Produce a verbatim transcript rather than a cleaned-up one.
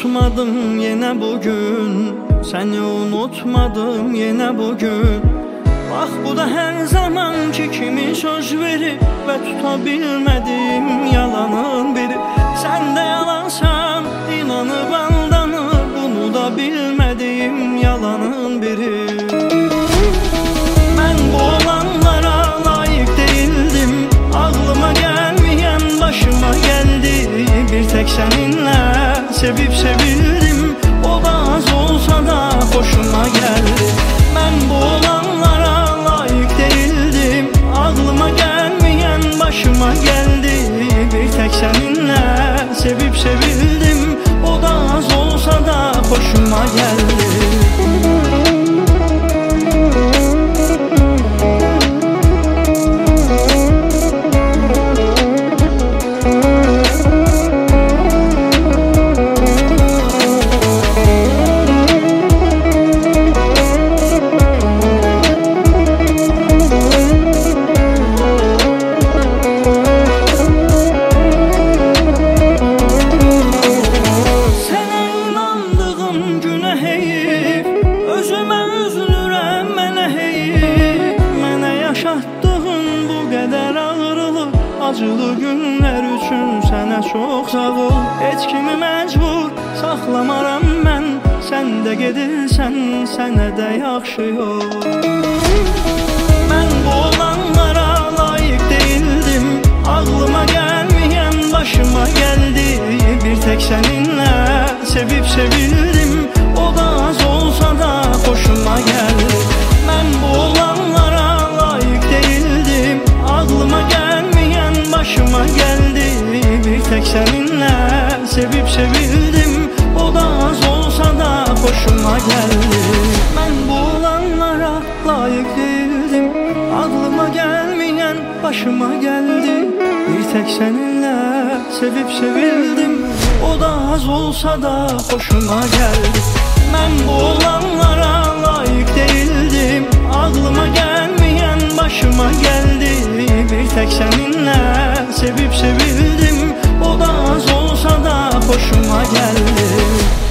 unutmadım yine bugün, seni unutmadım yine bugün. Bak bu da her zamanki kimi söz verip ve tutabilmediğim yalanın biri. Sen de yalansan inanıp aldanır, bunu da bilmediğim yalanın biri. Ben bu olanlara layık değildim, aklıma gelmeyen başıma geldi. Bir tek seninle sevip sevildim, o da az olsa da hoşuma geldi. Ben bu olanlara layık değildim, aklıma gelmeyen başıma geldi. Bir tek seninle sevip sevildim, o da az olsa da hoşuma geldi. Acılı günler üçün sənə çox sağ ol. Heç kimi məcbur saxlamaram mən, sən də gedirsən, sənə də yaxşı yol. Mən bu olanlara layık değildim, aklıma gelmeyen başıma geldi. Bir tek seninle sevip sevildim, o da az olsa da hoşuma geldi. Ben bu olanlara layık değildim, aklıma gelmeyen başıma geldi. Bir tek seninle sevip sevildim, o da az olsa da hoşuma geldi. Ben bu olanlara layık değildim, aklıma gelmeyen başıma geldi. Bir tek seninle sevip sevildim, o da az olsa da hoşuma geldi. Ben bu olanlara layık değildim, aklıma gelmeyen başıma geldi. Bir tek seninle sevip sevildim, o da az olsa da hoşuma geldi.